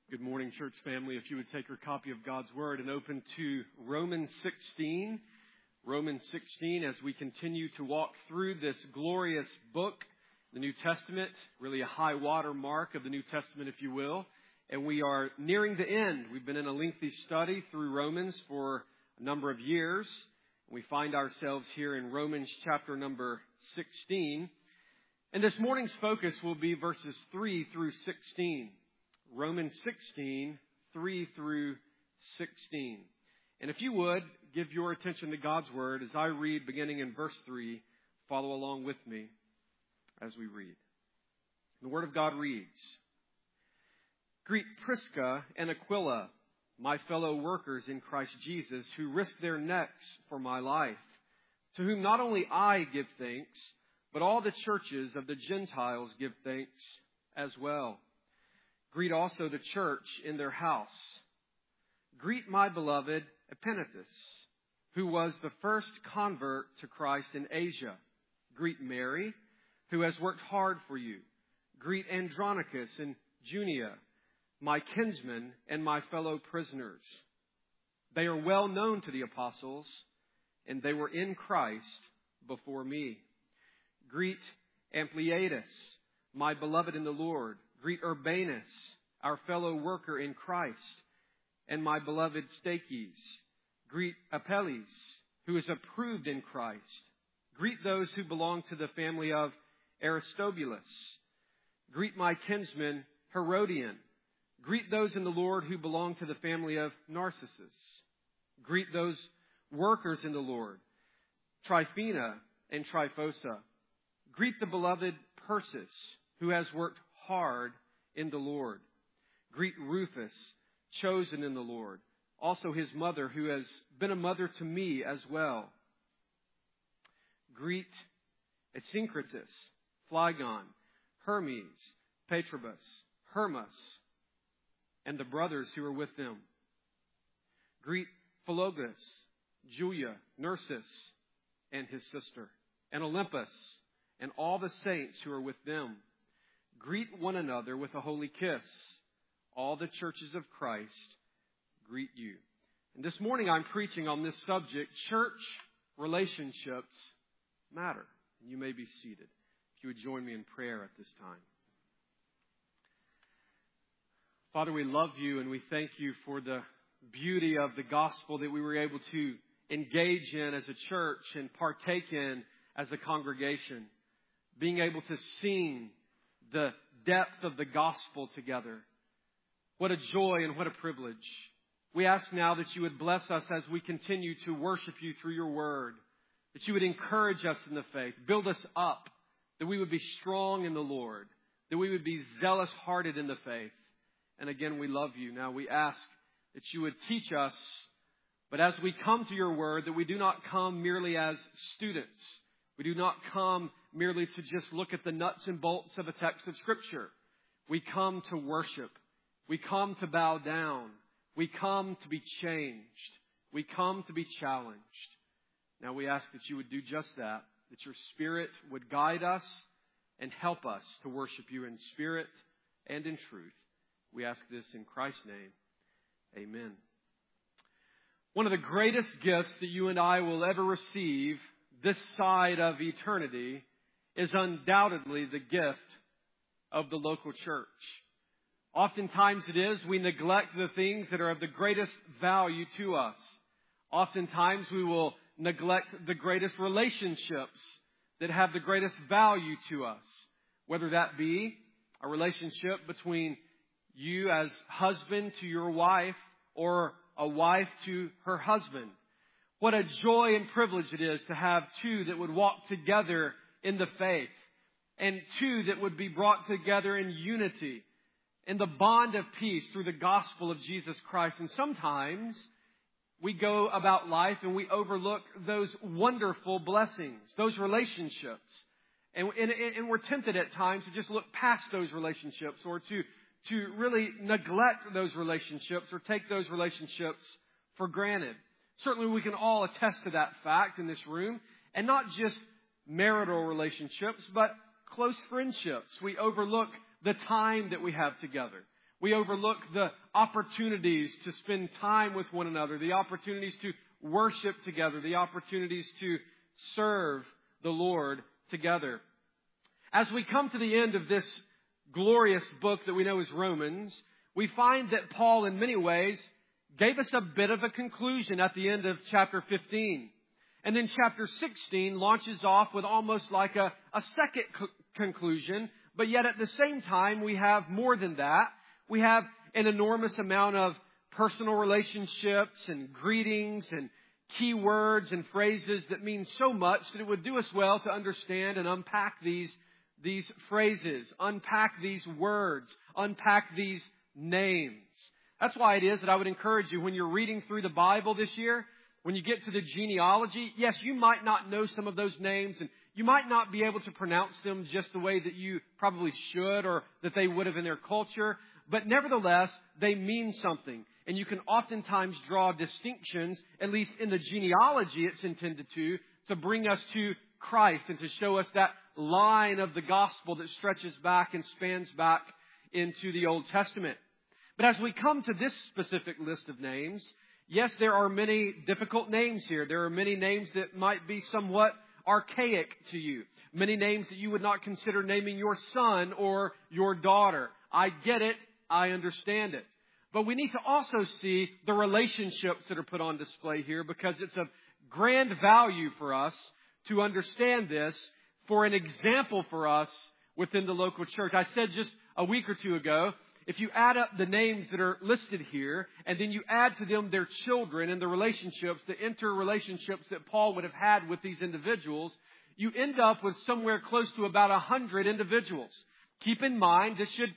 Good morning, church family. If you would take your copy of God's Word and open to Romans 16. Romans 16, as we continue to walk through this glorious book, the New Testament, really a high water mark of the New Testament, if you will. And we are nearing the end. We've been in a lengthy study through Romans for a number of years. We find ourselves here in Romans chapter number 16. And this morning's focus will be verses 3 through 16. Romans 16, 3 through 16. And if you would, give your attention to God's Word as I read beginning in verse 3. Follow along with me as we read. The Word of God reads, "Greet Prisca and Aquila, my fellow workers in Christ Jesus, who risked their necks for my life, to whom not only I give thanks, but all the churches of the Gentiles give thanks as well. Greet also the church in their house. Greet my beloved Epaenetus, who was the first convert to Christ in Asia. Greet Mary, who has worked hard for you. Greet Andronicus and Junia, my kinsmen and my fellow prisoners. They are well known to the apostles, and they were in Christ before me. Greet Ampliatus, my beloved in the Lord. Greet Urbanus, our fellow worker in Christ, and my beloved Stachys. Greet Apelles, who is approved in Christ. Greet those who belong to the family of Aristobulus. Greet my kinsman Herodion. Greet those in the Lord who belong to the family of Narcissus. Greet those workers in the Lord, Tryphena and Tryphosa. Greet the beloved Persis, who has worked hard in the Lord. Greet Rufus, chosen in the Lord, also his mother, who has been a mother to me as well. Greet Asyncritus, Phlegon, Hermes, Patrobus, Hermas, and the brothers who are with them. Greet Philologus, Julia, Nersis, and his sister, and Olympus, and all the saints who are with them. Greet one another with a holy kiss. All the churches of Christ greet you." And this morning I'm preaching on this subject, church relationships matter. You may be seated. If you would join me in prayer at this time. Father, we love you and we thank you for the beauty of the gospel that we were able to engage in as a church and partake in as a congregation. Being able to sing the depth of the gospel together. What a joy and what a privilege. We ask now that you would bless us as we continue to worship you through your word. That you would encourage us in the faith, build us up, that we would be strong in the Lord, that we would be zealous-hearted in the faith. And again, we love you. Now we ask that you would teach us, but as we come to your word, that we do not come merely as students. We do not come merely to just look at the nuts and bolts of a text of Scripture. We come to worship. We come to bow down. We come to be changed. We come to be challenged. Now we ask that you would do just that your Spirit would guide us and help us to worship you in spirit and in truth. We ask this in Christ's name. Amen. One of the greatest gifts that you and I will ever receive this side of eternity is undoubtedly the gift of the local church. Oftentimes it is we neglect the things that are of the greatest value to us. Oftentimes we will neglect the greatest relationships that have the greatest value to us. Whether that be a relationship between you as husband to your wife or a wife to her husband. What a joy and privilege it is to have two that would walk together in the faith, and two that would be brought together in unity, in the bond of peace through the gospel of Jesus Christ. And sometimes we go about life and we overlook those wonderful blessings, those relationships. And we're tempted at times to just look past those relationships or to really neglect those relationships or take those relationships for granted. Certainly we can all attest to that fact in this room. And not just marital relationships, but close friendships. We overlook the time that we have together. We overlook the opportunities to spend time with one another, the opportunities to worship together, the opportunities to serve the Lord together. As we come to the end of this glorious book that we know as Romans, we find that Paul, in many ways, gave us a bit of a conclusion at the end of chapter 15. And then chapter 16 launches off with almost like a second conclusion, but yet at the same time, we have more than that. We have an enormous amount of personal relationships and greetings and key words and phrases that mean so much that it would do us well to understand and unpack these phrases, unpack these words, unpack these names. That's why it is that I would encourage you when you're reading through the Bible this year, when you get to the genealogy, yes, you might not know some of those names and you might not be able to pronounce them just the way that you probably should or that they would have in their culture, but nevertheless, they mean something. And you can oftentimes draw distinctions, at least in the genealogy it's intended to bring us to Christ and to show us that line of the gospel that stretches back and spans back into the Old Testament. But as we come to this specific list of names, yes, there are many difficult names here. There are many names that might be somewhat archaic to you. Many names that you would not consider naming your son or your daughter. I get it. I understand it. But we need to also see the relationships that are put on display here, because it's of grand value for us to understand this for an example for us within the local church. I said just a week or two ago, if you add up the names that are listed here, and then you add to them their children and the relationships, the interrelationships that Paul would have had with these individuals, you end up with somewhere close to about 100 individuals. Keep in mind,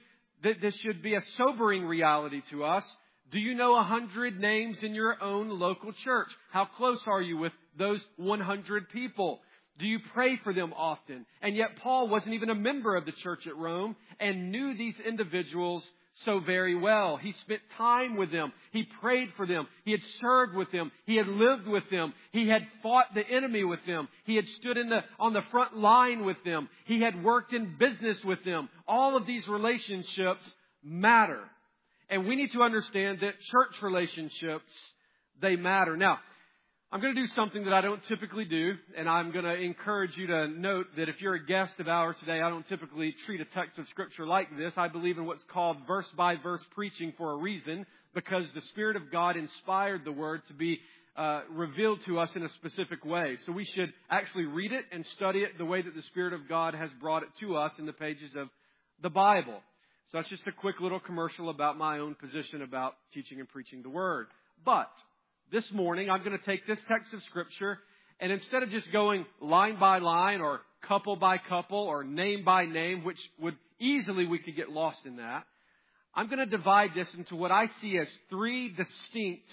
this should be a sobering reality to us. Do you know 100 names in your own local church? How close are you with those 100 people? Do you pray for them often? And yet Paul wasn't even a member of the church at Rome and knew these individuals so very well. He spent time with them. He prayed for them. He had served with them. He had lived with them. He had fought the enemy with them. He had stood on the front line with them. He had worked in business with them. All of these relationships matter. And we need to understand that church relationships, they matter. Now, I'm going to do something that I don't typically do, and I'm going to encourage you to note that if you're a guest of ours today, I don't typically treat a text of Scripture like this. I believe in what's called verse-by-verse preaching for a reason, because the Spirit of God inspired the Word to be revealed to us in a specific way. So we should actually read it and study it the way that the Spirit of God has brought it to us in the pages of the Bible. So that's just a quick little commercial about my own position about teaching and preaching the Word. But this morning, I'm going to take this text of Scripture, and instead of just going line by line or couple by couple or name by name, which would easily we could get lost in that, I'm going to divide this into what I see as three distinct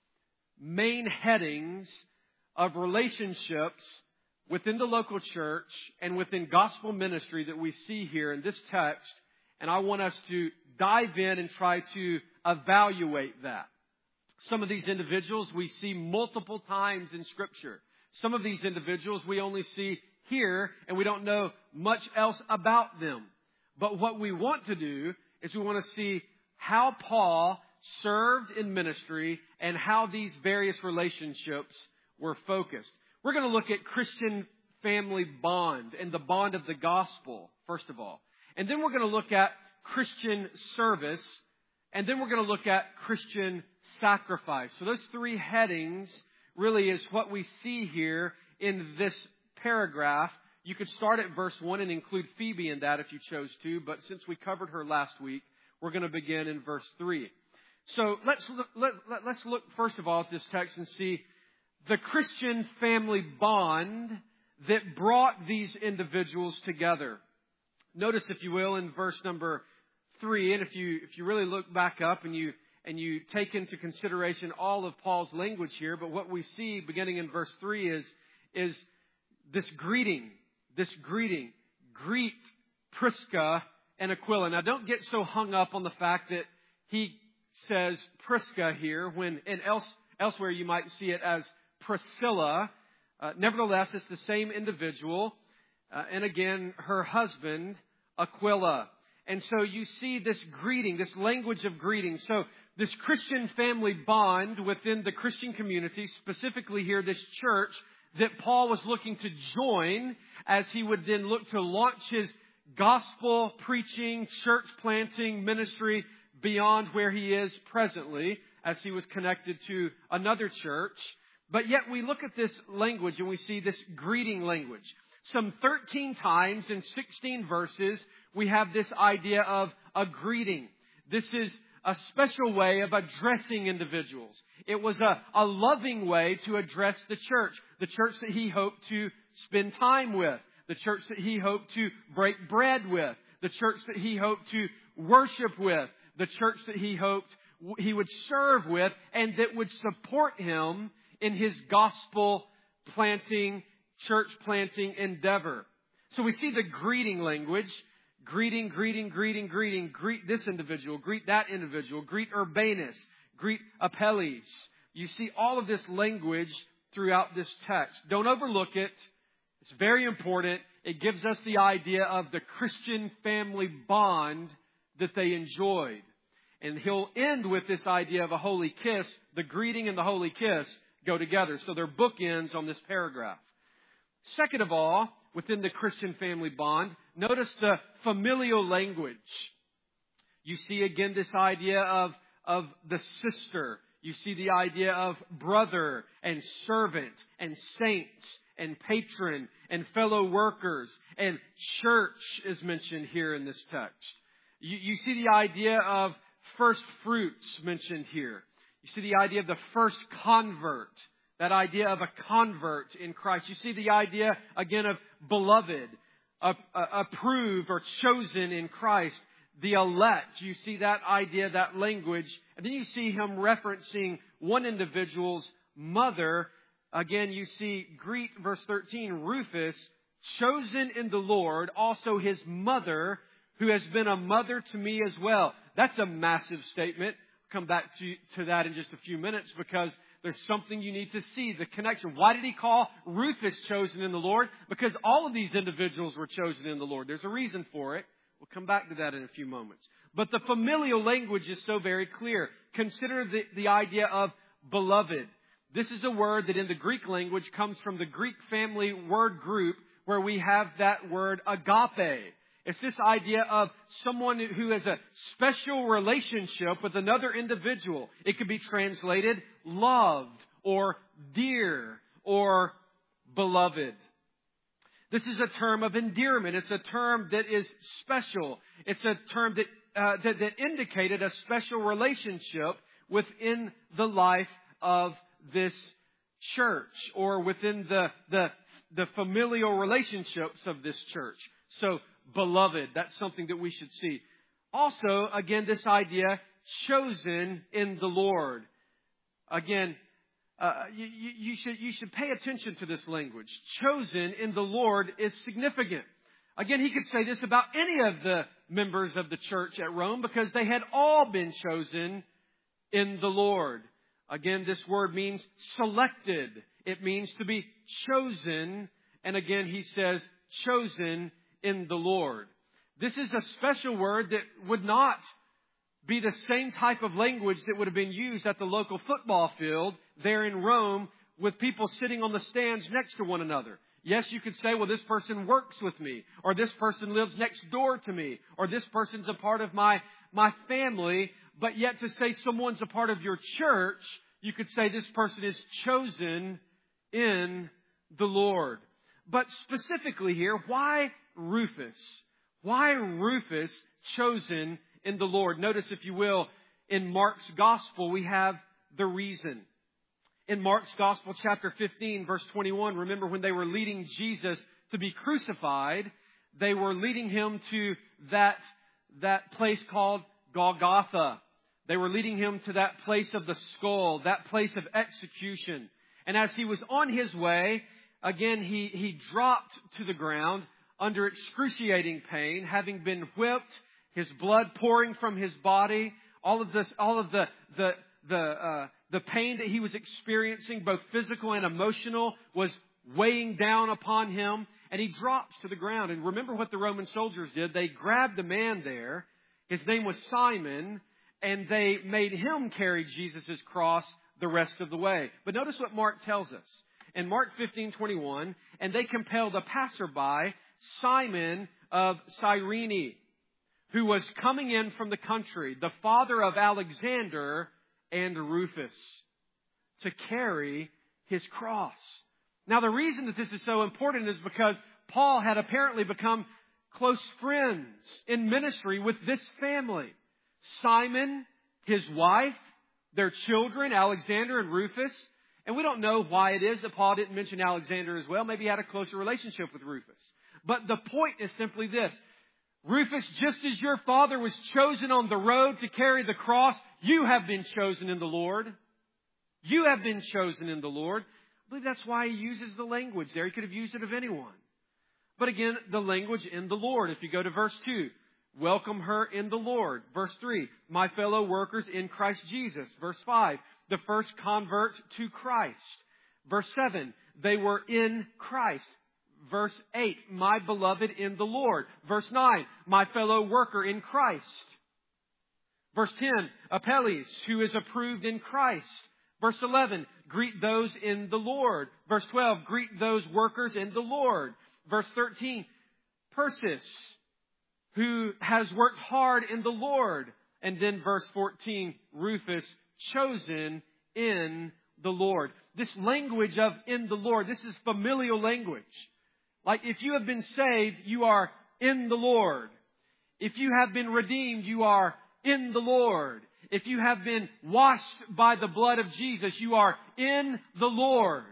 main headings of relationships within the local church and within gospel ministry that we see here in this text, and I want us to dive in and try to evaluate that. Some of these individuals we see multiple times in Scripture. Some of these individuals we only see here and we don't know much else about them. But what we want to do is we want to see how Paul served in ministry and how these various relationships were focused. We're going to look at Christian family bond and the bond of the gospel, first of all. And then we're going to look at Christian service. And then we're going to look at Christian sacrifice. So those three headings really is what we see here in this paragraph. You could start at verse 1 and include Phoebe in that if you chose to, but since we covered her last week, we're going to begin in verse 3. So let's look first of all at this text and see the Christian family bond that brought these individuals together. Notice, if you will, in verse number 3, and if you really look back up and you take into consideration all of Paul's language here, but what we see beginning in verse 3 is this greeting. Greet Prisca and Aquila. Now, don't get so hung up on the fact that he says Prisca here when elsewhere you might see it as Priscilla. Nevertheless, it's the same individual. And again, her husband, Aquila. And so you see this greeting, this language of greeting. So this Christian family bond within the Christian community, specifically here this church that Paul was looking to join as he would then look to launch his gospel preaching, church planting ministry beyond where he is presently as he was connected to another church. But yet we look at this language and we see this greeting language. Some 13 times in 16 verses, we have this idea of a greeting. This is a special way of addressing individuals. It was a loving way to address the church that he hoped to spend time with, the church that he hoped to break bread with, the church that he hoped to worship with, the church that he hoped he would serve with, and that would support him in his gospel planting, church planting endeavor. So we see the greeting language. Greeting, greeting, greeting, greeting. Greet this individual. Greet that individual. Greet Urbanus. Greet Apelles. You see all of this language throughout this text. Don't overlook it. It's very important. It gives us the idea of the Christian family bond that they enjoyed. And he'll end with this idea of a holy kiss. The greeting and the holy kiss go together. So they're bookends on this paragraph. Second of all, within the Christian family bond, notice the familial language. You see again this idea of the sister. You see the idea of brother and servant and saint and patron and fellow workers. And church is mentioned here in this text. You see the idea of first fruits mentioned here. You see the idea of the first convert. That idea of a convert in Christ. You see the idea, again, of beloved, approved or chosen in Christ. The elect. You see that idea, that language. And then you see him referencing one individual's mother. Again, you see, greet, verse 13, Rufus, chosen in the Lord, also his mother, who has been a mother to me as well. That's a massive statement. Come back to that in just a few minutes because there's something you need to see, the connection. Why did he call Rufus chosen in the Lord? Because all of these individuals were chosen in the Lord. There's a reason for it. We'll come back to that in a few moments. But the familial language is so very clear. Consider the idea of beloved. This is a word that in the Greek language comes from the Greek family word group where we have that word agape. It's this idea of someone who has a special relationship with another individual. It could be translated loved or dear or beloved. This is a term of endearment. It's a term that is special. It's a term that indicated a special relationship within the life of this church or within the familial relationships of this church. So, beloved, that's something that we should see. Also, again, this idea, chosen in the Lord. Again, you should pay attention to this language. Chosen in the Lord is significant. Again, he could say this about any of the members of the church at Rome because they had all been chosen in the Lord. Again, this word means selected. It means to be chosen. And again, he says, chosen in the Lord. This is a special word that would not be the same type of language that would have been used at the local football field there in Rome with people sitting on the stands next to one another. Yes, you could say, well, this person works with me, or this person lives next door to me, or this person's a part of my family, but yet to say someone's a part of your church, you could say this person is chosen in the Lord. But specifically here, why Rufus? Why Rufus chosen in the Lord? Notice, if you will, in Mark's Gospel, we have the reason. In Mark's Gospel, chapter 15, verse 21, remember when they were leading Jesus to be crucified, they were leading him to that place called Golgotha. They were leading him to that place of the skull, that place of execution. And as he was on his way, again, he dropped to the ground under excruciating pain, having been whipped, his blood pouring from his body, all of the pain that he was experiencing, both physical and emotional, was weighing down upon him. and he drops to the ground. And remember what the Roman soldiers did. They grabbed a man there. His name was Simon, and they made him carry Jesus' cross the rest of the way. But notice what Mark tells us. In Mark 15:21, and they compelled a passerby, Simon of Cyrene, who was coming in from the country, the father of Alexander and Rufus, to carry his cross. Now, the reason that this is so important is because Paul had apparently become close friends in ministry with this family. Simon, his wife, their children, Alexander and Rufus. And we don't know why it is that Paul didn't mention Alexander as well. Maybe he had a closer relationship with Rufus. But the point is simply this. Rufus, just as your father was chosen on the road to carry the cross, you have been chosen in the Lord. You have been chosen in the Lord. I believe that's why he uses the language there. He could have used it of anyone. But again, the language in the Lord. If you go to verse 2, welcome her in the Lord. Verse 3, my fellow workers in Christ Jesus. Verse 5, the first convert to Christ. Verse 7, they were in Christ. Verse 8, my beloved in the Lord. Verse 9, my fellow worker in Christ. Verse 10, Apelles, who is approved in Christ. Verse 11, greet those in the Lord. Verse 12, greet those workers in the Lord. Verse 13, Persis, who has worked hard in the Lord. And then verse 14, Rufus, chosen in the Lord. This language of in the Lord, this is familial language. Like if you have been saved, you are in the Lord. If you have been redeemed, you are in the Lord. If you have been washed by the blood of Jesus, you are in the Lord.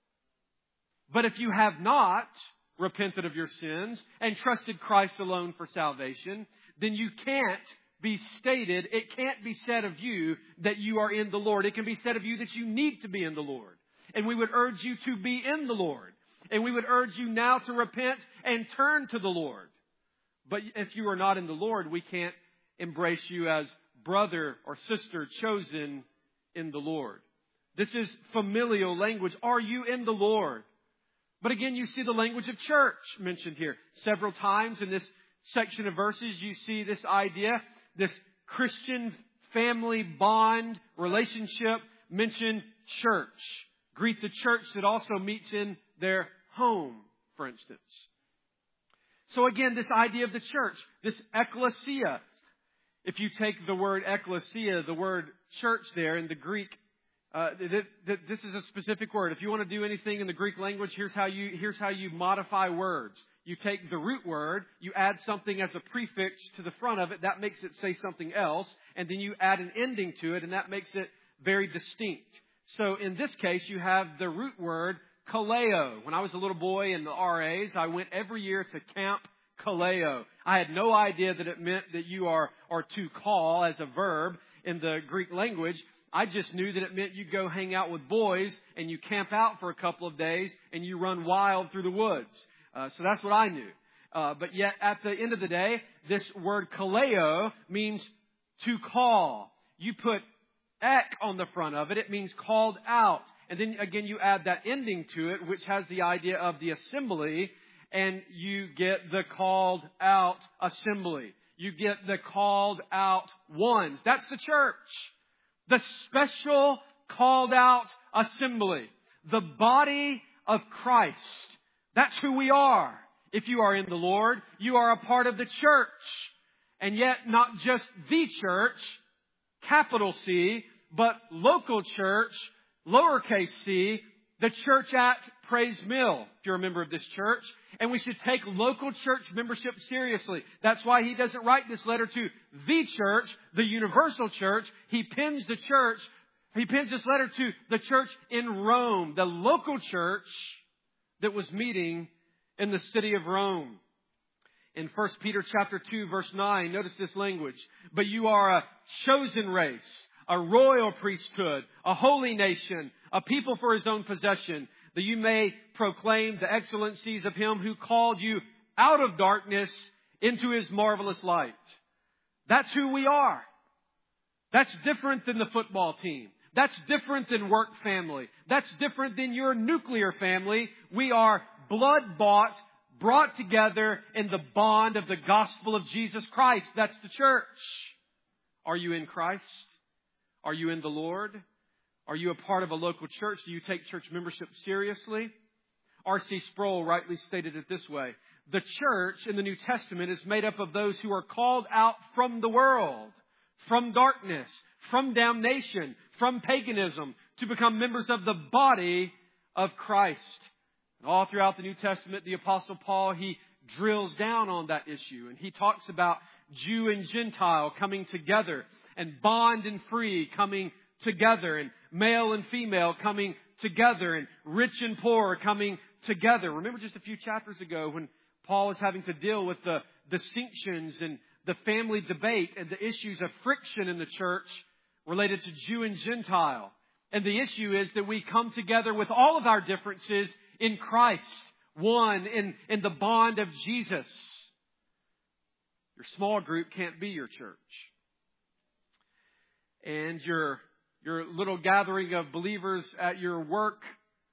But if you have not repented of your sins and trusted Christ alone for salvation, then you can't be stated, it can't be said of you that you are in the Lord. It can be said of you that you need to be in the Lord. And we would urge you to be in the Lord. And we would urge you now to repent and turn to the Lord. But if you are not in the Lord, we can't embrace you as brother or sister chosen in the Lord. This is familial language. Are you in the Lord? But again, you see the language of church mentioned here. Several times in this section of verses, you see this idea, this Christian family bond relationship mentioned church. Greet the church that also meets in their home, for instance. So again, this idea of the church, this ecclesia. If you take the word ecclesia, the word church there in the Greek, this is a specific word. If you want to do anything in the Greek language, here's how you modify words. You take the root word, you add something as a prefix to the front of it, that makes it say something else, and then you add an ending to it, and that makes it very distinct. So in this case, you have the root word kaleo. When I was a little boy in the RAs, I went every year to Camp Kaleo. I had no idea that it meant that you are to call as a verb in the Greek language. I just knew that it meant you go hang out with boys and you camp out for a couple of days and you run wild through the woods. So that's what I knew. But yet at the end of the day, this word kaleo means to call. You put ek on the front of it. It means called out. And then again, you add that ending to it, which has the idea of the assembly. And you get the called out assembly. You get the called out ones. That's the church. The special called out assembly. The body of Christ. That's who we are. If you are in the Lord, you are a part of the church. And yet not just the church, capital C, but local church, lowercase c, the church at Praise Mill, if you're a member of this church. And we should take local church membership seriously. That's why he doesn't write this letter to the church, the universal church. He pins this letter to the church in Rome, the local church that was meeting in the city of Rome. In 1 Peter chapter 2, verse 9, notice this language. But you are a chosen race, a royal priesthood, a holy nation, a people for his own possession, that you may proclaim the excellencies of him who called you out of darkness into his marvelous light. That's who we are. That's different than the football team. That's different than work family. That's different than your nuclear family. We are blood-bought, brought together in the bond of the gospel of Jesus Christ. That's the church. Are you in Christ? Are you in the Lord? Are you a part of a local church? Do you take church membership seriously? R.C. Sproul rightly stated it this way: the church in the New Testament is made up of those who are called out from the world, from darkness, from damnation, from paganism, to become members of the body of Christ. And all throughout the New Testament, the Apostle Paul, he drills down on that issue. And he talks about Jew and Gentile coming together, and bond and free coming together, and male and female coming together, and rich and poor coming together. Remember just a few chapters ago when Paul is having to deal with the distinctions and the family debate and the issues of friction in the church related to Jew and Gentile. And the issue is that we come together with all of our differences in Christ, one in the bond of Jesus. Your small group can't be your church. And your little gathering of believers at your work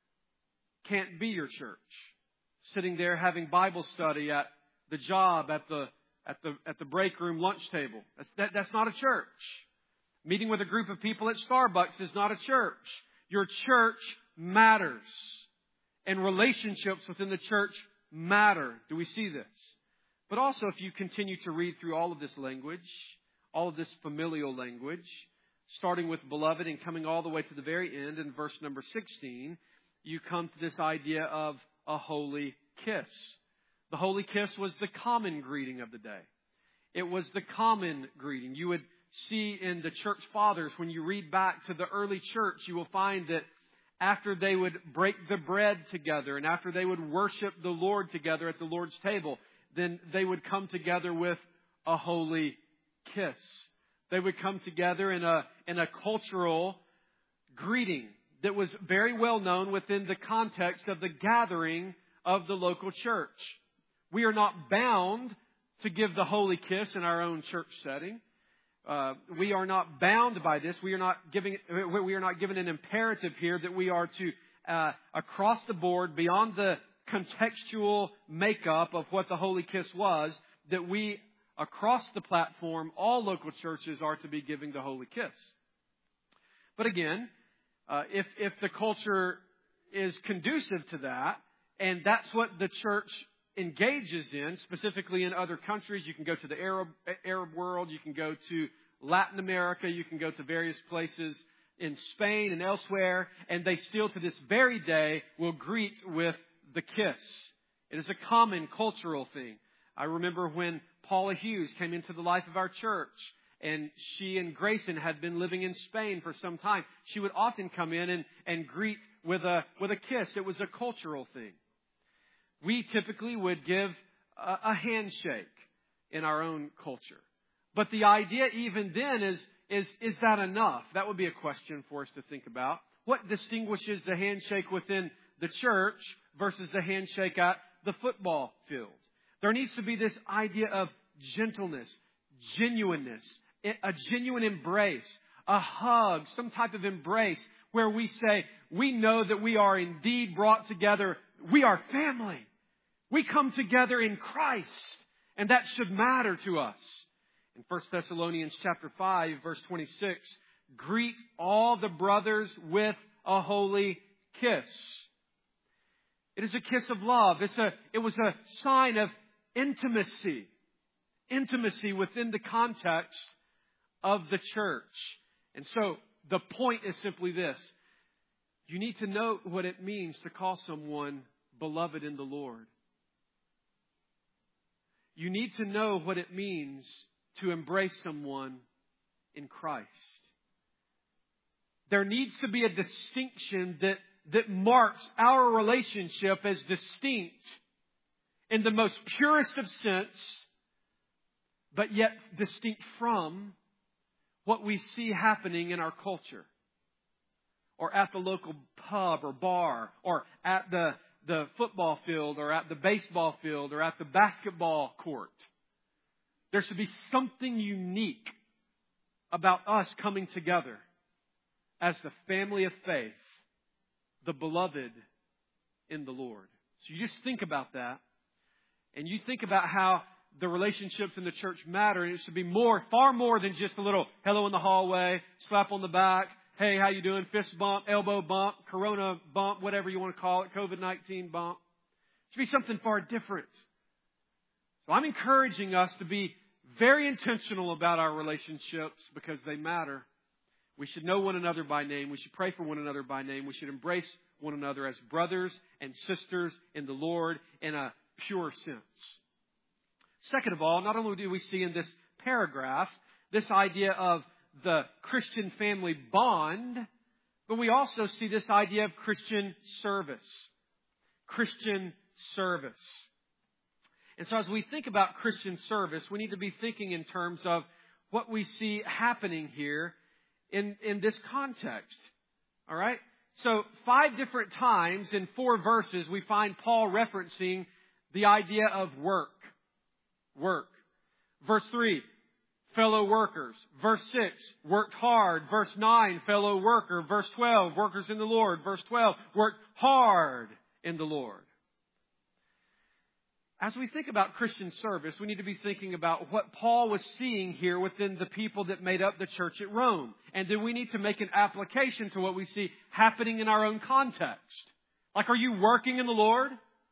can't be your church. Sitting there having Bible study at the job, at the break room lunch table. That's not a church. Meeting with a group of people at Starbucks is not a church. Your church matters. And relationships within the church matter. Do we see this? But also, if you continue to read through all of this language, all of this familial language, starting with beloved and coming all the way to the very end in verse number 16, you come to this idea of a holy kiss. The holy kiss was the common greeting of the day. It was the common greeting. You would see in the church fathers, when you read back to the early church, you will find that after they would break the bread together and after they would worship the Lord together at the Lord's table, then they would come together with a holy kiss. They would come together in a cultural greeting that was very well known within the context of the gathering of the local church. We are not bound to give the holy kiss in our own church setting. We are not bound by this. We are not given an imperative here that we are to, across the board, beyond the contextual makeup of what the holy kiss was, that we, across the platform, all local churches are to be giving the holy kiss. But again, if the culture is conducive to that, and that's what the church engages in, specifically in other countries. You can go to the Arab world, you can go to Latin America, you can go to various places in Spain and elsewhere, and they still to this very day will greet with the kiss. It is a common cultural thing. I remember when Paula Hughes came into the life of our church, and she and Grayson had been living in Spain for some time. She would often come in and greet with a kiss. It was a cultural thing. We typically would give a handshake in our own culture. But the idea even then is that enough? That would be a question for us to think about. What distinguishes the handshake within the church versus the handshake at the football field? There needs to be this idea of gentleness, genuineness, a genuine embrace, a hug, some type of embrace where we say, we know that we are indeed brought together. We are family. We come together in Christ, and that should matter to us. In 1 Thessalonians chapter 5, verse 26, greet all the brothers with a holy kiss. It is a kiss of love. It was a sign of intimacy. Intimacy within the context of the church. And so the point is simply this. You need to know what it means to call someone beloved in the Lord. You need to know what it means to embrace someone in Christ. There needs to be a distinction that marks our relationship as distinct in the most purest of sense, but yet distinct from what we see happening in our culture, or at the local pub or bar, or at the football field, or at the baseball field, or at the basketball court. There should be something unique about us coming together as the family of faith, the beloved in the Lord. So you just think about that. And you think about how the relationships in the church matter, and it should be more, far more than just a little hello in the hallway, slap on the back, hey, how you doing, fist bump, elbow bump, corona bump, whatever you want to call it, COVID-19 bump. It should be something far different. So I'm encouraging us to be very intentional about our relationships because they matter. We should know one another by name. We should pray for one another by name. We should embrace one another as brothers and sisters in the Lord in a pure sense. Second of all, not only do we see in this paragraph this idea of the Christian family bond, but we also see this idea of Christian service. Christian service. And so as we think about Christian service, we need to be thinking in terms of what we see happening here in this context. All right? So 5 different times in 4 verses, we find Paul referencing the idea of work. Work. Verse 3, fellow workers. Verse 6, worked hard. Verse 9, fellow worker. Verse 12, workers in the Lord. Verse 12, worked hard in the Lord. As we think about Christian service, we need to be thinking about what Paul was seeing here within the people that made up the church at Rome. And then we need to make an application to what we see happening in our own context. Like, are you working in the Lord?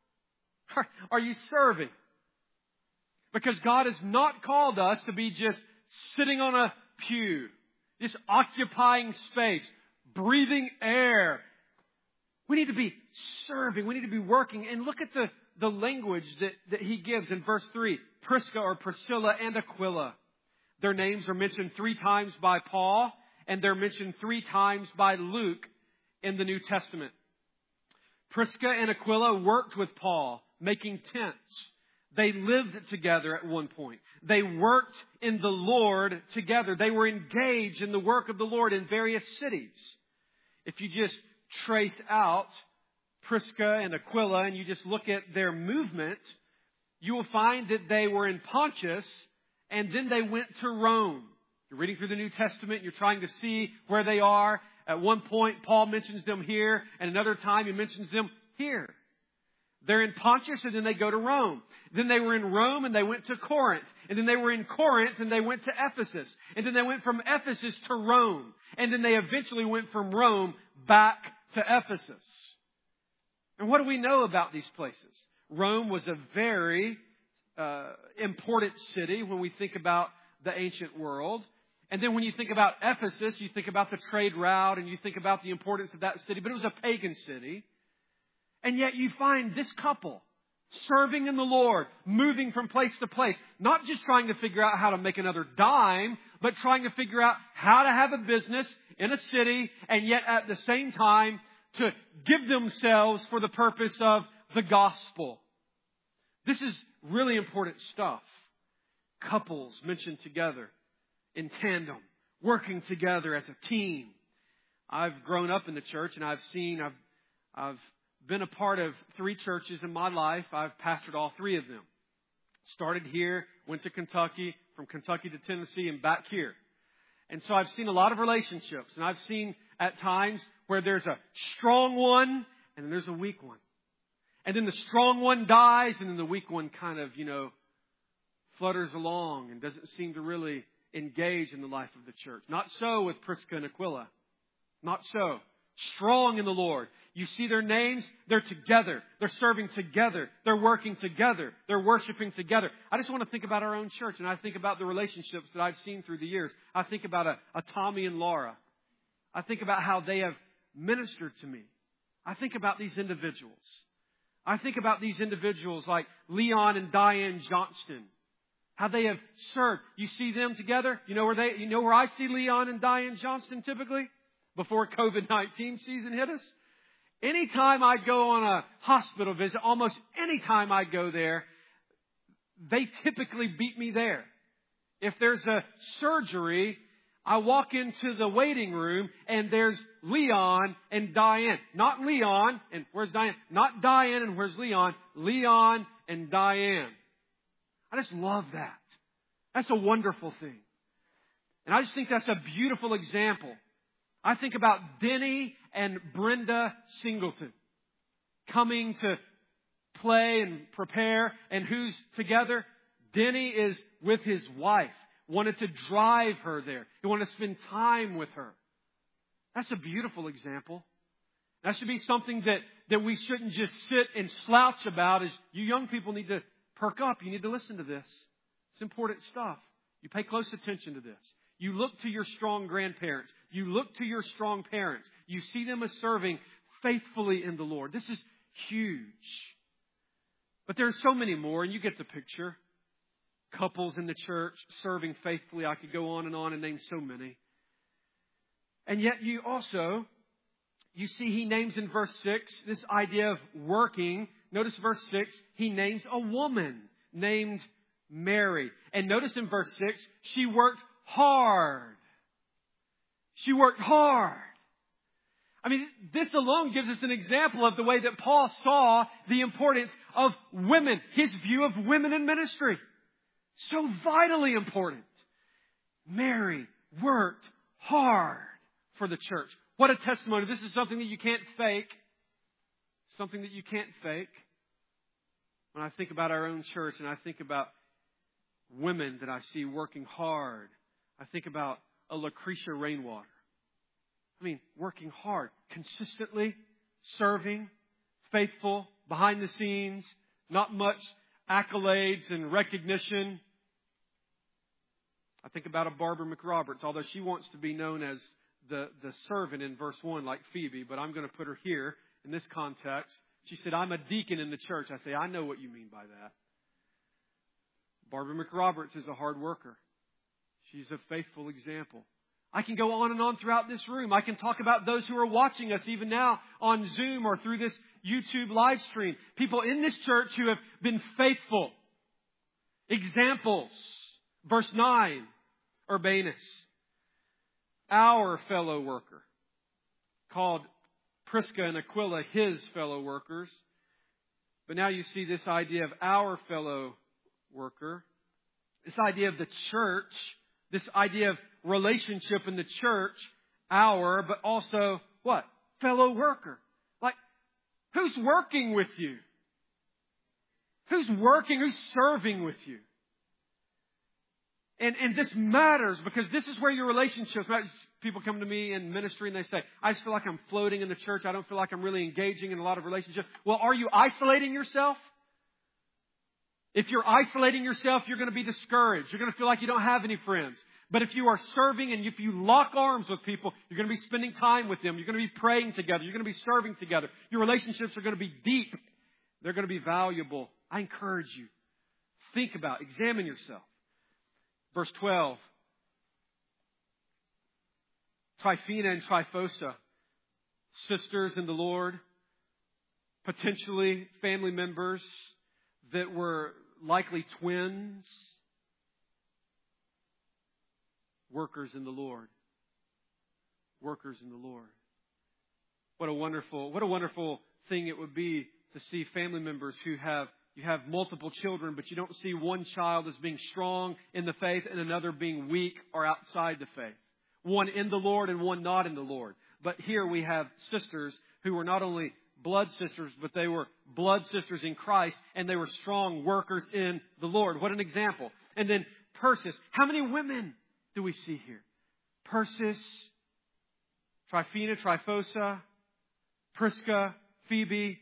Are you serving? Because God has not called us to be just sitting on a pew, just occupying space, breathing air. We need to be serving. We need to be working. And look at the language that he gives in verse 3. Prisca or Priscilla and Aquila. Their names are mentioned 3 times by Paul, and they're mentioned 3 times by Luke in the New Testament. Prisca and Aquila worked with Paul, making tents. They lived together at one point. They worked in the Lord together. They were engaged in the work of the Lord in various cities. If you just trace out Prisca and Aquila and you just look at their movement, you will find that they were in Pontus and then they went to Rome. You're reading through the New Testament, you're trying to see where they are. At one point, Paul mentions them here, and another time he mentions them here. They're in Pontus and then they go to Rome. Then they were in Rome and they went to Corinth. And then they were in Corinth and they went to Ephesus. And then they went from Ephesus to Rome. And then they eventually went from Rome back to Ephesus. And what do we know about these places? Rome was a very important city when we think about the ancient world. And then when you think about Ephesus, you think about the trade route and you think about the importance of that city. But it was a pagan city. And yet you find this couple serving in the Lord, moving from place to place, not just trying to figure out how to make another dime, but trying to figure out how to have a business in a city and yet at the same time to give themselves for the purpose of the gospel. This is really important stuff. Couples mentioned together in tandem, working together as a team. I've grown up in the church and I've been a part of 3 churches in my life. I've pastored all 3 of them. Started here, went to Kentucky, from Kentucky to Tennessee, and back here. And so I've seen a lot of relationships. And I've seen at times where there's a strong one and then there's a weak one. And then the strong one dies and then the weak one kind of, flutters along and doesn't seem to really engage in the life of the church. Not so with Prisca and Aquila. Not so. Strong in the Lord. You see their names, they're together. They're serving together. They're working together. They're worshiping together. I just want to think about our own church, and I think about the relationships that I've seen through the years. I think about a Tommy and Laura. I think about how they have ministered to me. I think about these individuals. I think about these individuals like Leon and Diane Johnston. How they have served. You see them together? You know where I see Leon and Diane Johnston typically? Before COVID-19 season hit us? Anytime I go on a hospital visit, almost any time I go there, they typically beat me there. If there's a surgery, I walk into the waiting room and there's Leon and Diane. Not Leon and where's Diane? Not Diane and where's Leon? Leon and Diane. I just love that. That's a wonderful thing. And I just think that's a beautiful example. I think about Denny and Brenda Singleton coming to play and prepare. And who's together? Denny is with his wife. Wanted to drive her there. He wanted to spend time with her. That's a beautiful example. That should be something that we shouldn't just sit and slouch about. Is you young people need to perk up. You need to listen to this. It's important stuff. You pay close attention to this. You look to your strong grandparents. You look to your strong parents. You see them as serving faithfully in the Lord. This is huge. But there are so many more, and you get the picture. Couples in the church serving faithfully. I could go on and name so many. And yet you see he names in verse 6 this idea of working. Notice verse 6, he names a woman named Mary. And notice in verse 6, she worked hard. She worked hard. I mean, this alone gives us an example of the way that Paul saw the importance of women, his view of women in ministry. So vitally important. Mary worked hard for the church. What a testimony. This is something that you can't fake. Something that you can't fake. When I think about our own church and I think about women that I see working hard, I think about a Lucretia Rainwater. I mean, working hard, consistently, serving, faithful, behind the scenes, not much accolades and recognition. I think about a Barbara McRoberts, although she wants to be known as the servant in verse 1 like Phoebe, but I'm going to put her here in this context. She said, I'm a deacon in the church. I say, I know what you mean by that. Barbara McRoberts is a hard worker. She's a faithful example. I can go on and on throughout this room. I can talk about those who are watching us even now on Zoom or through this YouTube live stream. People in this church who have been faithful. Examples. Verse 9, Urbanus, our fellow worker, called Prisca and Aquila his fellow workers. But now you see this idea of our fellow worker, this idea of the church, this idea of relationship in the church, our, but also what? Fellow worker. Like, who's working with you? Who's working? Who's serving with you? And this matters because this is where your relationships, people come to me in ministry and they say, I just feel like I'm floating in the church. I don't feel like I'm really engaging in a lot of relationships. Well, are you isolating yourself? If you're isolating yourself, you're going to be discouraged. You're going to feel like you don't have any friends. But if you are serving and if you lock arms with people, you're going to be spending time with them. You're going to be praying together. You're going to be serving together. Your relationships are going to be deep. They're going to be valuable. I encourage you. Think about, examine yourself. Verse 12. Tryphena and Tryphosa, sisters in the Lord, potentially family members that were likely twins, workers in the Lord. Workers in the Lord. What a wonderful thing it would be to see family members who have multiple children, but you don't see one child as being strong in the faith and another being weak or outside the faith. One in the Lord and one not in the Lord. But here we have sisters who were not only blood sisters, but they were blood sisters in Christ, and they were strong workers in the Lord. What an example. And then Persis. How many women do we see here? Persis, Tryphena, Tryphosa, Prisca, Phoebe.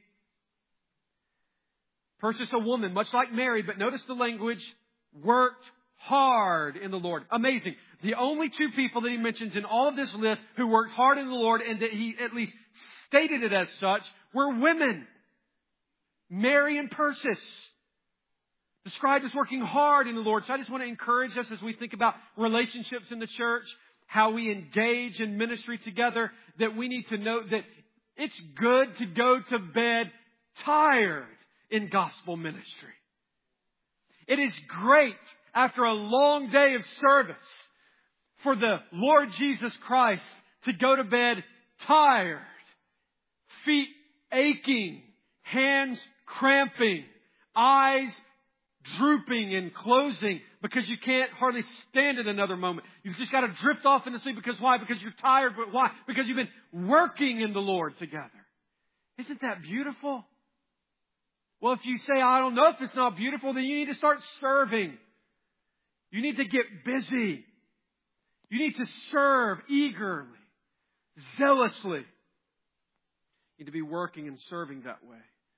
Persis, a woman, much like Mary, but notice the language, worked hard in the Lord. Amazing. The only two people that he mentions in all of this list who worked hard in the Lord, and that he at least stated it as such, were women. Mary and Persis. Described as working hard in the Lord. So I just want to encourage us as we think about relationships in the church, how we engage in ministry together, that we need to note that it's good to go to bed tired in gospel ministry. It is great after a long day of service for the Lord Jesus Christ to go to bed tired, feet aching, hands cramping, eyes drooping and closing because you can't hardly stand it another moment. You've just got to drift off into sleep because why? Because you're tired, but why? Because you've been working in the Lord together. Isn't that beautiful? Well, if you say, I don't know if it's not beautiful, then you need to start serving. You need to get busy. You need to serve eagerly, zealously. You need to be working and serving that way.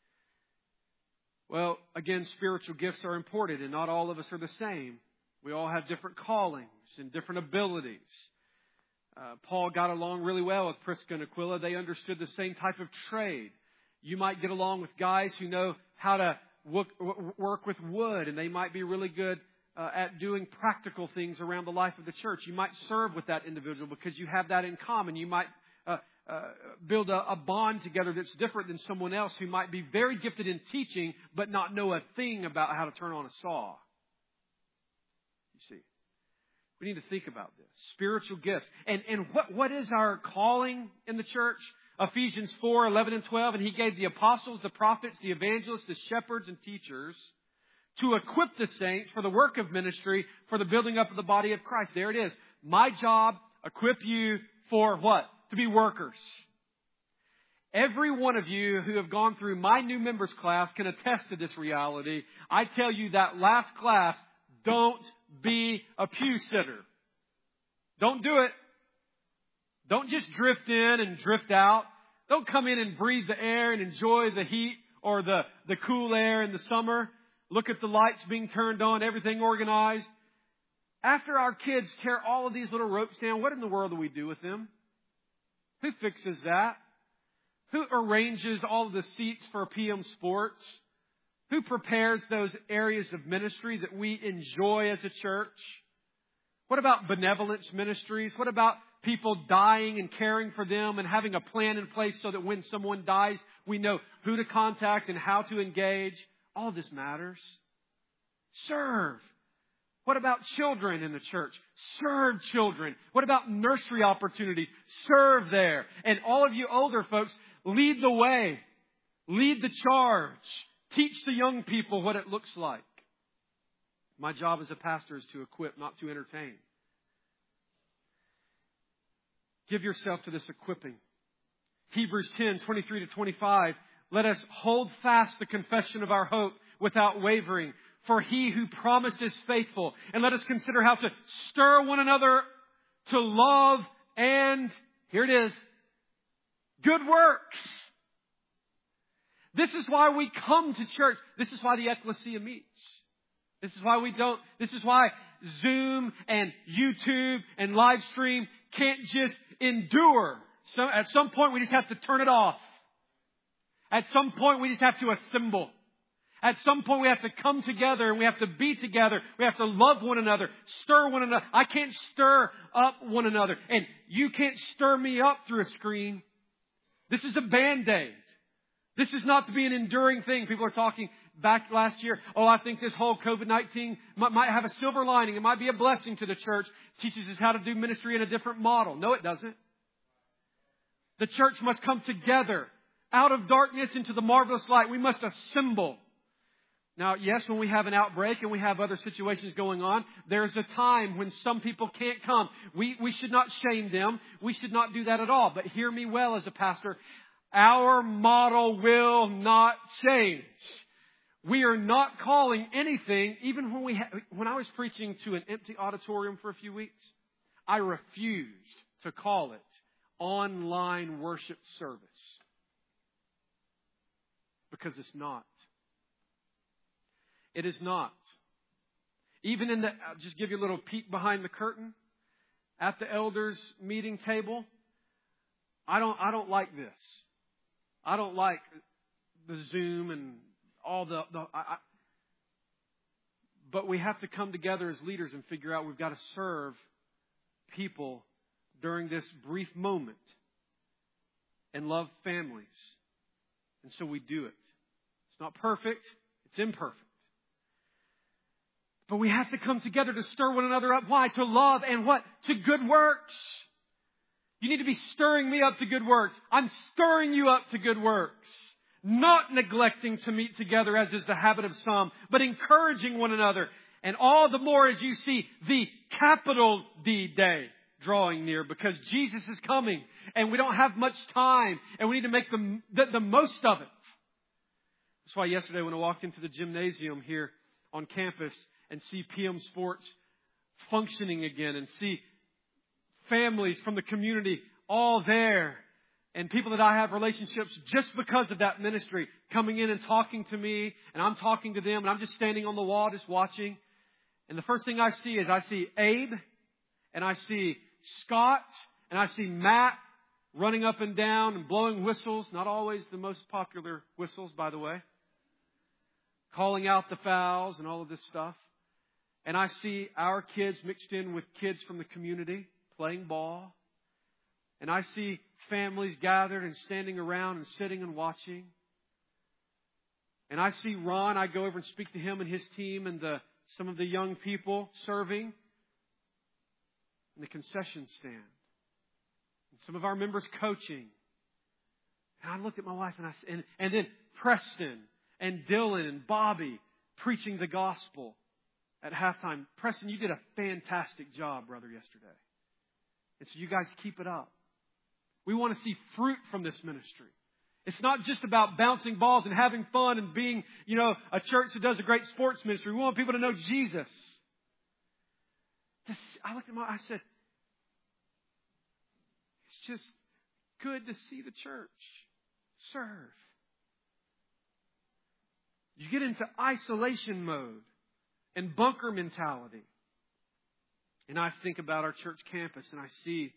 Well, again, spiritual gifts are important, and not all of us are the same. We all have different callings and different abilities. Paul got along really well with Prisca and Aquila. They understood the same type of trade. You might get along with guys who know how to work with wood, and they might be really good at doing practical things around the life of the church. You might serve with that individual because you have that in common. You might build a bond together that's different than someone else who might be very gifted in teaching but not know a thing about how to turn on a saw. You see, we need to think about this. Spiritual gifts. And what is our calling in the church? Ephesians 4:11 and 12. And He gave the apostles, the prophets, the evangelists, the shepherds and teachers to equip the saints for the work of ministry, for the building up of the body of Christ. There it is. My job, equip you for what? To be workers. Every one of you who have gone through my new members class can attest to this reality. I tell you that last class, don't be a pew sitter. Don't do it. Don't just drift in and drift out. Don't come in and breathe the air and enjoy the heat or the cool air in the summer. Look at the lights being turned on, everything organized. After our kids tear all of these little ropes down, what in the world do we do with them? Who fixes that? Who arranges all of the seats for PM Sports? Who prepares those areas of ministry that we enjoy as a church? What about benevolence ministries? What about people dying and caring for them and having a plan in place so that when someone dies, we know who to contact and how to engage? All this matters. Serve. What about children in the church? Serve children. What about nursery opportunities? Serve there. And all of you older folks, lead the way. Lead the charge. Teach the young people what it looks like. My job as a pastor is to equip, not to entertain. Give yourself to this equipping. Hebrews 10:23 to 25. Let us hold fast the confession of our hope without wavering. For He who promised is faithful. And let us consider how to stir one another to love and, here it is, good works. This is why we come to church. This is why the ecclesia meets. This is why Zoom and YouTube and live stream can't just endure. So at some point we just have to turn it off. At some point we just have to assemble. At some point we have to come together and we have to be together. We have to love one another, stir one another. I can't stir up one another. And you can't stir me up through a screen. This is a Band-Aid. This is not to be an enduring thing. People are talking back last year. Oh, I think this whole COVID-19 might have a silver lining. It might be a blessing to the church. It teaches us how to do ministry in a different model. No, it doesn't. The church must come together out of darkness into the marvelous light. We must assemble. Now, yes, when we have an outbreak and we have other situations going on, there's a time when some people can't come. We should not shame them. We should not do that at all. But hear me well as a pastor. Our model will not change. We are not calling anything, even when I was preaching to an empty auditorium for a few weeks, I refused to call it online worship service. Because it's not. It is not. Even I'll just give you a little peek behind the curtain. At the elders meeting table, I don't like this. I don't like the Zoom and all but we have to come together as leaders and figure out we've got to serve people during this brief moment and love families. And so we do it. It's not perfect. It's imperfect. But we have to come together to stir one another up. Why? To love and what? To good works. You need to be stirring me up to good works. I'm stirring you up to good works. Not neglecting to meet together as is the habit of some, but encouraging one another. And all the more as you see the capital D day drawing near, because Jesus is coming and we don't have much time and we need to make the most of it. That's why yesterday when I walked into the gymnasium here on campus and see PM Sports functioning again and see families from the community all there and people that I have relationships just because of that ministry coming in and talking to me, and I'm talking to them, and I'm just standing on the wall just watching. And the first thing I see is I see Abe, and I see Scott, and I see Matt running up and down and blowing whistles. Not always the most popular whistles, by the way. Calling out the fouls and all of this stuff. And I see our kids mixed in with kids from the community playing ball. And I see families gathered and standing around and sitting and watching. And I see Ron. I go over and speak to him and his team and some of the young people serving in the concession stand. And some of our members coaching. And I look at my wife and then Preston and Dylan and Bobby preaching the gospel at halftime. Preston, you did a fantastic job, brother, yesterday. And so you guys keep it up. We want to see fruit from this ministry. It's not just about bouncing balls and having fun and being, a church that does a great sports ministry. We want people to know Jesus. I looked at I said, it's just good to see the church serve. You get into isolation mode and bunker mentality. And I think about our church campus and I see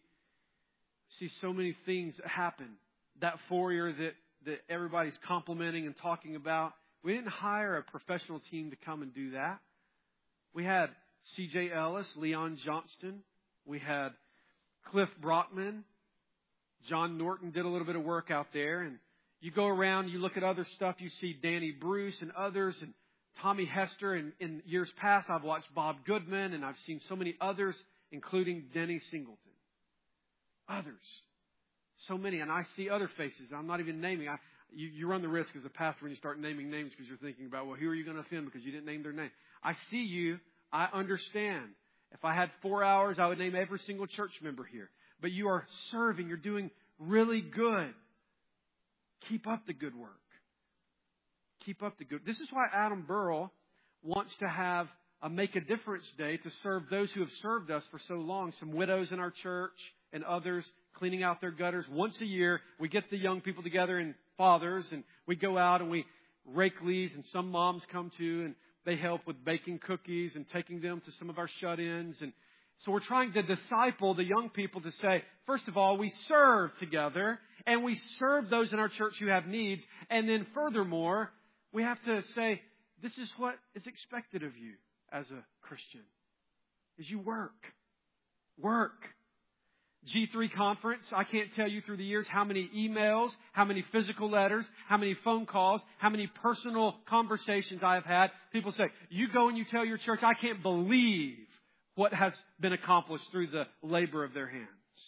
so many things happen. That foyer that everybody's complimenting and talking about. We didn't hire a professional team to come and do that. We had C.J. Ellis, Leon Johnston. We had Cliff Brockman. John Norton did a little bit of work out there. And you go around, you look at other stuff, you see Danny Bruce and others and Tommy Hester. And in years past, I've watched Bob Goodman and I've seen so many others, including Denny Singleton. Others. So many. And I see other faces I'm not even naming. You run the risk as a pastor when you start naming names because you're thinking about, well, who are you going to offend because you didn't name their name? I see you. I understand. If I had 4 hours, I would name every single church member here. But you are serving. You're doing really good. Keep up the good work. Keep up the good. This is why Adam Burrell wants to have a Make a Difference Day to serve those who have served us for so long. Some widows in our church and others cleaning out their gutters. Once a year, we get the young people together and fathers, and we go out and we rake leaves, and some moms come too, and they help with baking cookies and taking them to some of our shut-ins. And so we're trying to disciple the young people to say, first of all, we serve together, and we serve those in our church who have needs. And then furthermore, we have to say, this is what is expected of you as a Christian, is you work. Work. G3 conference, I can't tell you through the years how many emails, how many physical letters, how many phone calls, how many personal conversations I have had. People say, you go and you tell your church, I can't believe what has been accomplished through the labor of their hands.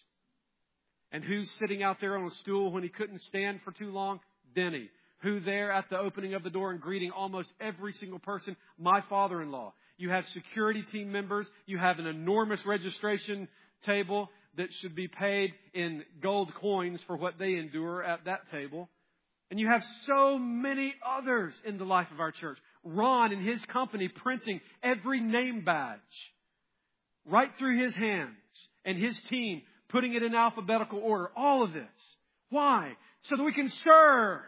And who's sitting out there on a stool when he couldn't stand for too long? Denny. Who there at the opening of the door and greeting almost every single person? My father-in-law. You have security team members. You have an enormous registration table that should be paid in gold coins for what they endure at that table. And you have so many others in the life of our church. Ron and his company printing every name badge right through his hands, and his team putting it in alphabetical order. All of this. Why? So that we can serve.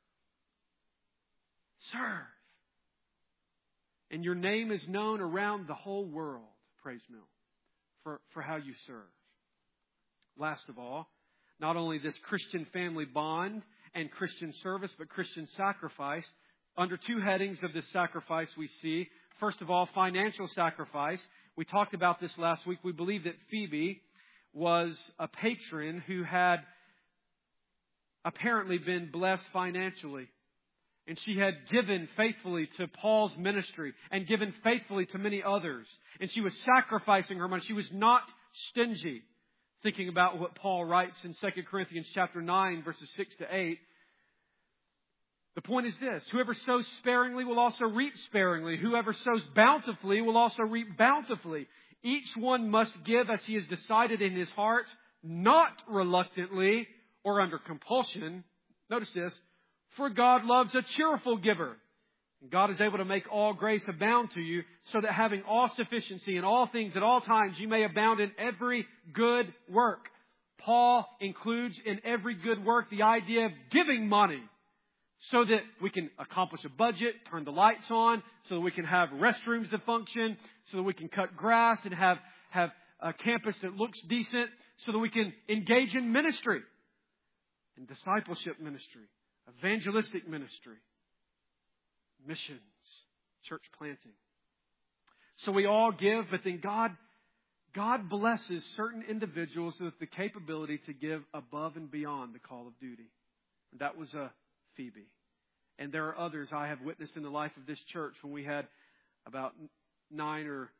Serve. And your name is known around the whole world, Praise Mill, for how you serve. Last of all, not only this Christian family bond and Christian service, but Christian sacrifice. Under two headings of this sacrifice we see, first of all, financial sacrifice. We talked about this last week. We believe that Phoebe was a patron who had apparently been blessed financially. And she had given faithfully to Paul's ministry and given faithfully to many others. And she was sacrificing her money. She was not stingy. Thinking about what Paul writes in 2 Corinthians chapter 9, verses 6 to 8. The point is this: whoever sows sparingly will also reap sparingly. Whoever sows bountifully will also reap bountifully. Each one must give as he has decided in his heart, not reluctantly or under compulsion. Notice this: For God loves a cheerful giver. And God is able to make all grace abound to you, so that having all sufficiency in all things at all times, you may abound in every good work. Paul includes in every good work the idea of giving money, so that we can accomplish a budget, turn the lights on, so that we can have restrooms that function, so that we can cut grass and have a campus that looks decent, so that we can engage in ministry, in discipleship ministry, evangelistic ministry, missions, church planting. So we all give, but then God blesses certain individuals with the capability to give above and beyond the call of duty. And that was Phoebe. And there are others I have witnessed in the life of this church when we had about 9 or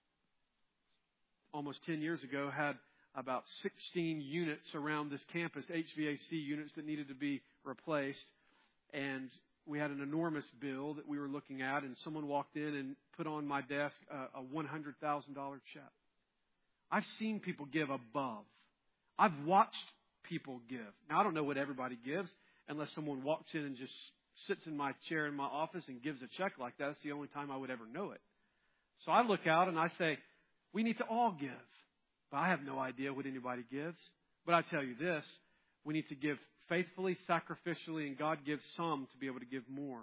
almost 10 years ago, had about 16 units around this campus, HVAC units that needed to be replaced. And we had an enormous bill that we were looking at, and someone walked in and put on my desk a $100,000 check. I've seen people give above. I've watched people give. Now, I don't know what everybody gives unless someone walks in and just sits in my chair in my office and gives a check like that. That's the only time I would ever know it. So I look out and I say, we need to all give. But I have no idea what anybody gives. But I tell you this, we need to give faithfully, sacrificially, and God gives some to be able to give more.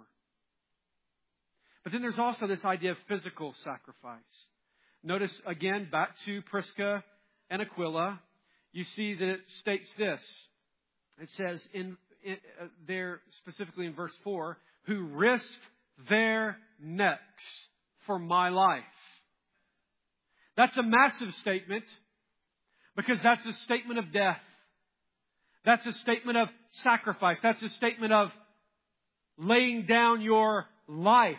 But then there's also this idea of physical sacrifice. Notice again, back to Prisca and Aquila, you see that it states this. It says there, specifically in verse 4, who risked their necks for my life. That's a massive statement, because that's a statement of death. That's a statement of sacrifice. That's a statement of laying down your life.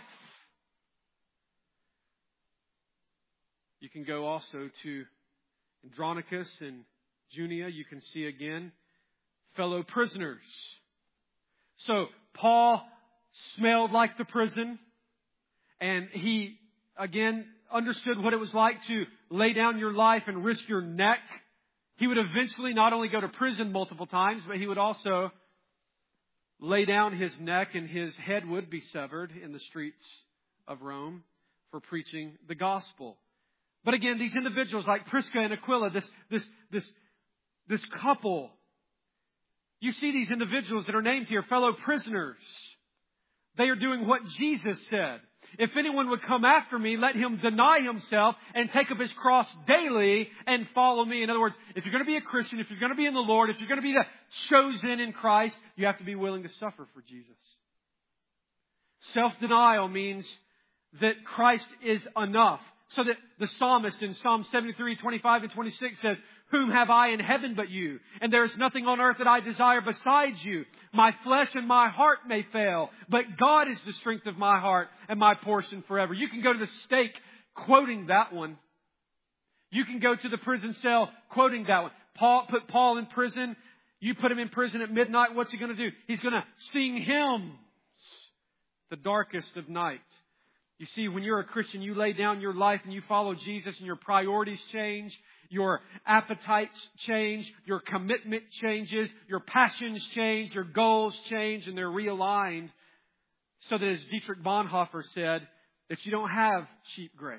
You can go also to Andronicus and Junia. You can see again fellow prisoners. So Paul smelled like the prison, and he again understood what it was like to lay down your life and risk your neck. He would eventually not only go to prison multiple times, but he would also lay down his neck, and his head would be severed in the streets of Rome for preaching the gospel. But again, these individuals like Prisca and Aquila, this couple, you see these individuals that are named here, fellow prisoners. They are doing what Jesus said. If anyone would come after me, let him deny himself and take up his cross daily and follow me. In other words, if you're going to be a Christian, if you're going to be in the Lord, if you're going to be the chosen in Christ, you have to be willing to suffer for Jesus. Self-denial means that Christ is enough. So that the psalmist in Psalm 73, 25 and 26 says, whom have I in heaven but you? And there is nothing on earth that I desire besides you. My flesh and my heart may fail, but God is the strength of my heart and my portion forever. You can go to the stake quoting that one. You can go to the prison cell quoting that one. Put Paul in prison. You put him in prison at midnight. What's he going to do? He's going to sing hymns the darkest of night. You see, when you're a Christian, you lay down your life and you follow Jesus, and your priorities change, your appetites change, your commitment changes, your passions change, your goals change, and they're realigned. So that, as Dietrich Bonhoeffer said, that you don't have cheap grace.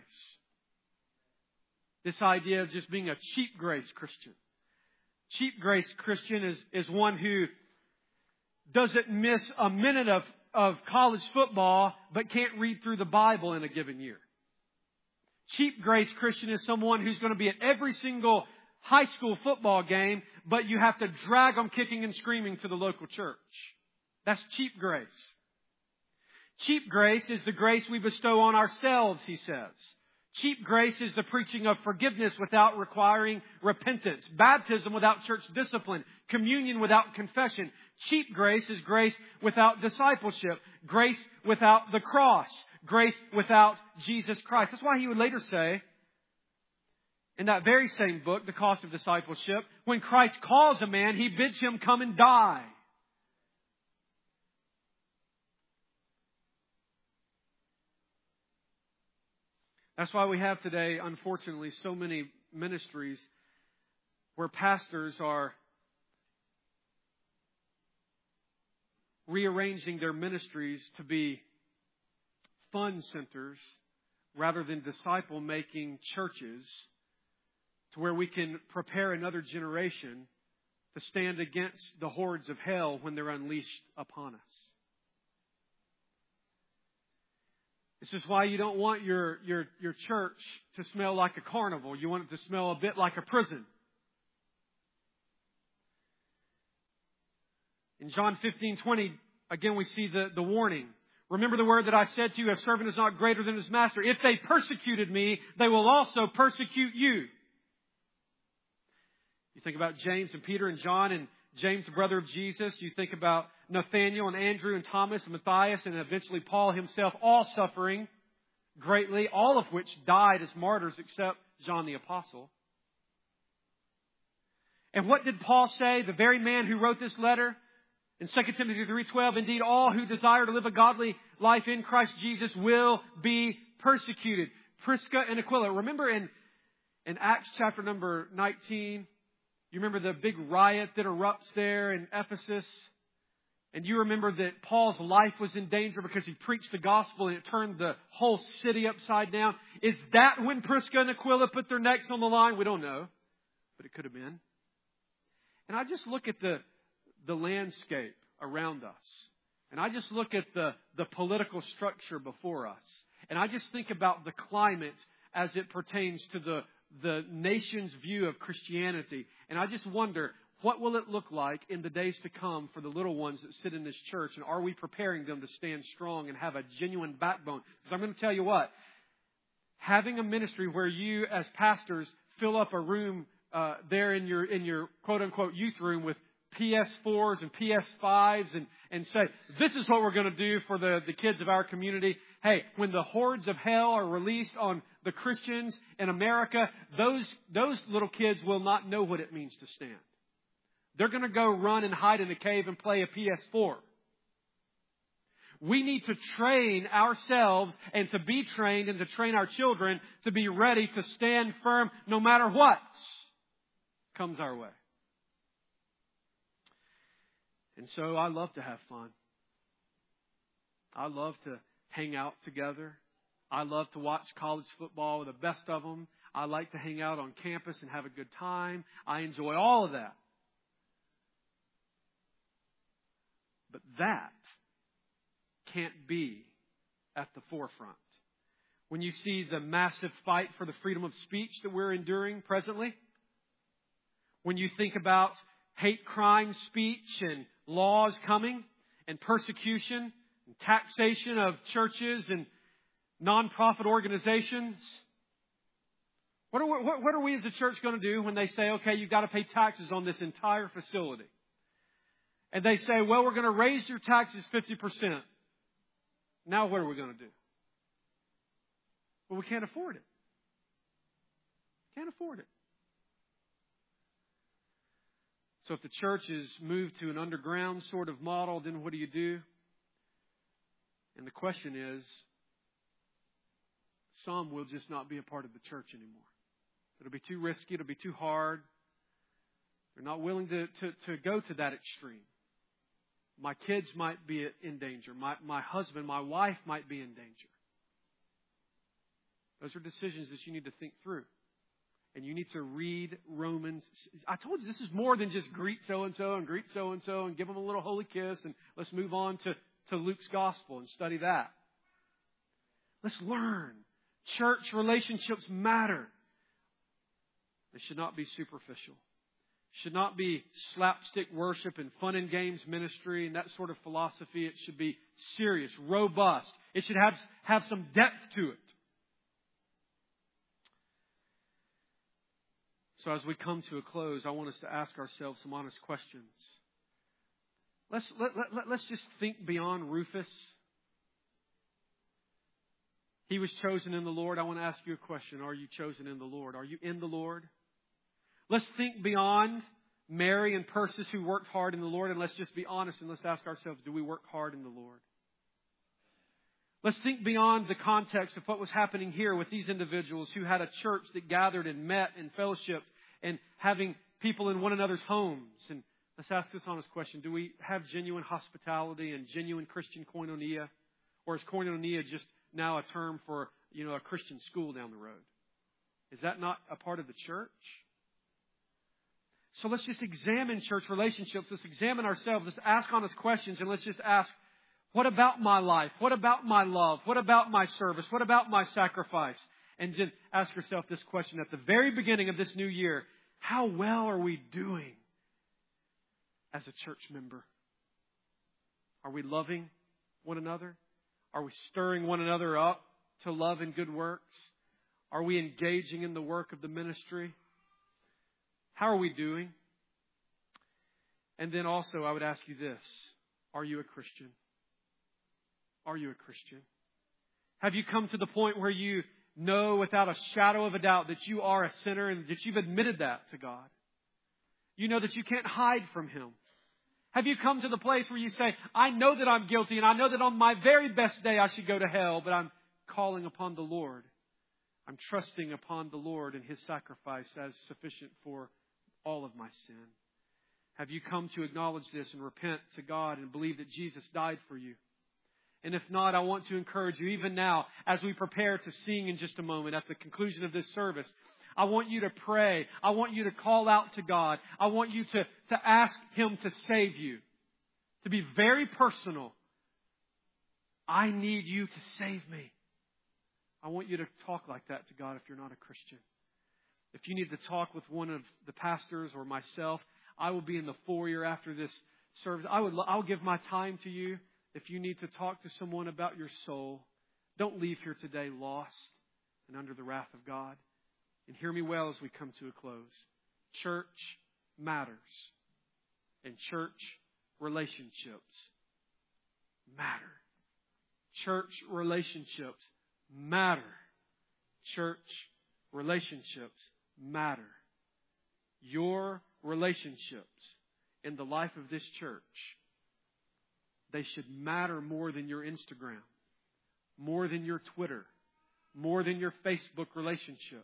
This idea of just being a cheap grace Christian. Cheap grace Christian is one who doesn't miss a minute of college football, but can't read through the Bible in a given year. Cheap grace Christian is someone who's going to be at every single high school football game, but you have to drag them kicking and screaming to the local church. That's cheap grace. Cheap grace is the grace we bestow on ourselves, he says. Cheap grace is the preaching of forgiveness without requiring repentance, baptism without church discipline, communion without confession. Cheap grace is grace without discipleship, grace without the cross, grace without Jesus Christ. That's why he would later say, in that very same book, The Cost of Discipleship, when Christ calls a man, he bids him come and die. That's why we have today, unfortunately, so many ministries where pastors are rearranging their ministries to be fun centers rather than disciple-making churches, to where we can prepare another generation to stand against the hordes of hell when they're unleashed upon us. This is why you don't want your church to smell like a carnival. You want it to smell a bit like a prison. In John 15:20, again we see the warning. Remember the word that I said to you, a servant is not greater than his master. If they persecuted me, they will also persecute you. You think about James and Peter and John and James, the brother of Jesus. You think about Nathaniel and Andrew and Thomas and Matthias and eventually Paul himself, all suffering greatly, all of which died as martyrs except John the Apostle. And what did Paul say? The very man who wrote this letter in 2 Timothy 3:12, indeed, all who desire to live a godly life in Christ Jesus will be persecuted. Prisca and Aquila. Remember in Acts chapter number 19, you remember the big riot that erupts there in Ephesus? And you remember that Paul's life was in danger because he preached the gospel and it turned the whole city upside down. Is that when Prisca and Aquila put their necks on the line? We don't know, but it could have been. And I just look at the landscape around us. And I just look at the political structure before us. And I just think about the climate as it pertains to the nation's view of Christianity. And I just wonder, what will it look like in the days to come for the little ones that sit in this church? And are we preparing them to stand strong and have a genuine backbone? Because I'm going to tell you what, having a ministry where you as pastors fill up a room there in your quote-unquote youth room with PS4s and PS5s and say, this is what we're going to do for the kids of our community. Hey, when the hordes of hell are released on the Christians in America, those little kids will not know what it means to stand. They're going to go run and hide in a cave and play a PS4. We need to train ourselves and to be trained and to train our children to be ready to stand firm no matter what comes our way. And so I love to have fun. I love to hang out together. I love to watch college football with the best of them. I like to hang out on campus and have a good time. I enjoy all of that. But that can't be at the forefront. When you see the massive fight for the freedom of speech that we're enduring presently, when you think about hate crime speech and laws coming and persecution and taxation of churches and nonprofit organizations, what are we as a church going to do when they say, okay, you've got to pay taxes on this entire facility? And they say, well, we're going to raise your taxes 50%. Now what are we going to do? Well, we can't afford it. Can't afford it. So if the church is moved to an underground sort of model, then what do? And the question is, some will just not be a part of the church anymore. It'll be too risky. It'll be too hard. They're not willing to go to that extreme. My kids might be in danger. My husband, my wife might be in danger. Those are decisions that you need to think through. And you need to read Romans. I told you this is more than just greet so-and-so and greet so-and-so and give them a little holy kiss and let's move on to Luke's gospel and study that. Let's learn. Church relationships matter. They should not be superficial. Should not be slapstick worship and fun and games ministry and that sort of philosophy. It should be serious, robust. It should have some depth to it. So as we come to a close, I want us to ask ourselves some honest questions. Let's just think beyond Rufus. He was chosen in the Lord. I want to ask you a question. Are you chosen in the Lord? Are you in the Lord? Let's think beyond Mary and Persis who worked hard in the Lord, and let's just be honest and let's ask ourselves, do we work hard in the Lord? Let's think beyond the context of what was happening here with these individuals who had a church that gathered and met and fellowshiped and having people in one another's homes and Let's ask this honest question. Do we have genuine hospitality and genuine Christian koinonia? Or is koinonia just now a term for, a Christian school down the road? Is that not a part of the church? So let's just examine church relationships. Let's examine ourselves. Let's ask honest questions. And let's just ask, what about my life? What about my love? What about my service? What about my sacrifice? And then ask yourself this question at the very beginning of this new year. How well are we doing as a church member? Are we loving one another? Are we stirring one another up to love and good works? Are we engaging in the work of the ministry? How are we doing? And then also I would ask you this. Are you a Christian? Are you a Christian? Have you come to the point where you know without a shadow of a doubt that you are a sinner and that you've admitted that to God? You know that you can't hide from Him. Have you come to the place where you say, I know that I'm guilty and I know that on my very best day I should go to hell, but I'm calling upon the Lord. I'm trusting upon the Lord and His sacrifice as sufficient for all of my sin. Have you come to acknowledge this and repent to God and believe that Jesus died for you? And if not, I want to encourage you, even now, as we prepare to sing in just a moment at the conclusion of this service, I want you to pray. I want you to call out to God. I want you to ask Him to save you. To be very personal. I need you to save me. I want you to talk like that to God if you're not a Christian. If you need to talk with one of the pastors or myself, I will be in the foyer after this service. I'll give my time to you. If you need to talk to someone about your soul, don't leave here today lost and under the wrath of God. And hear me well as we come to a close. Church matters. And church relationships matter. Church relationships matter. Church relationships matter. Your relationships in the life of this church, they should matter more than your Instagram, more than your Twitter, more than your Facebook relationships.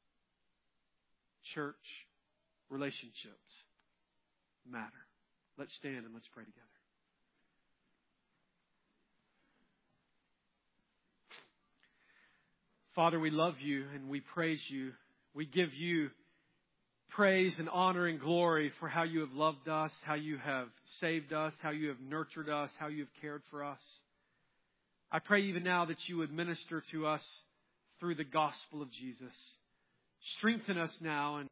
Church relationships matter. Let's stand and let's pray together. Father, we love you and we praise you. We give you praise and honor and glory for how you have loved us, how you have saved us, how you have nurtured us, how you have cared for us. I pray even now that you would minister to us through the gospel of Jesus. Strengthen us now and